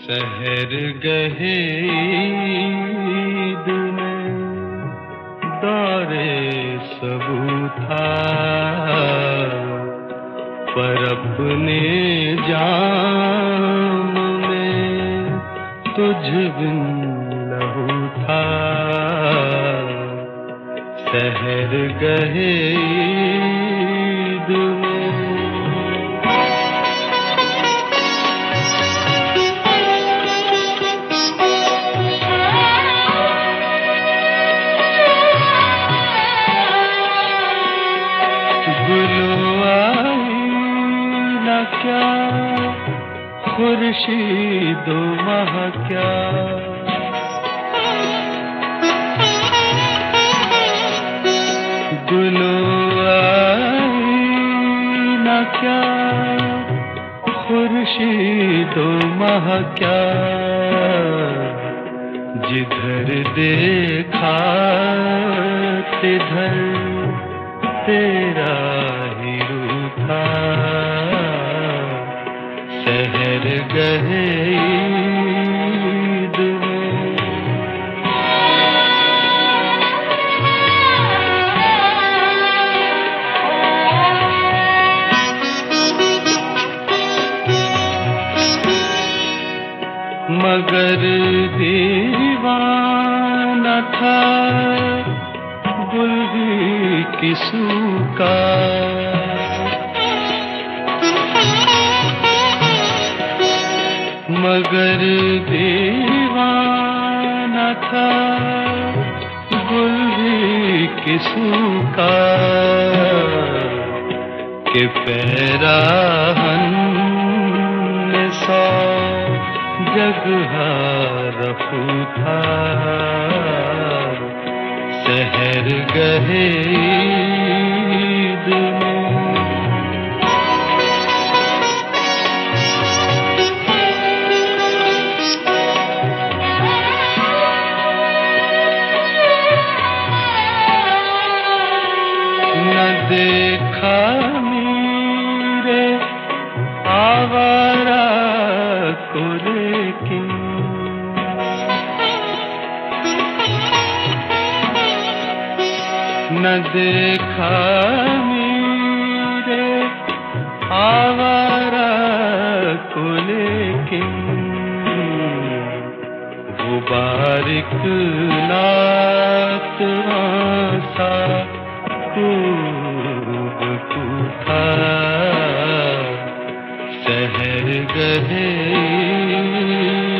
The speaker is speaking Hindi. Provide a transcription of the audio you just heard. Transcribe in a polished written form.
सहर गहे ईद में दौरे सबू था, पर अपने जाम में तुझ बिन लहू था। सहर गहे ईद में क्या खुर्शीदो माह क्या, गुलो आई न क्या खुर्शीदो माह क्या, जिधर देखा तिधर तेरा ही रूप था। सहर गहे ईद में मगर दीवाना था गुल भी किसू का, मगर दीवाना था गुल भी किसू का, कि पैराहन में 100 जगह रफू था। सहर गहे ईद में न देखा मेरे आवारा को, लेकिन न देखा मेरे आवारा को, लेकिन वो बारिक नात सा खूब था। सहर गहे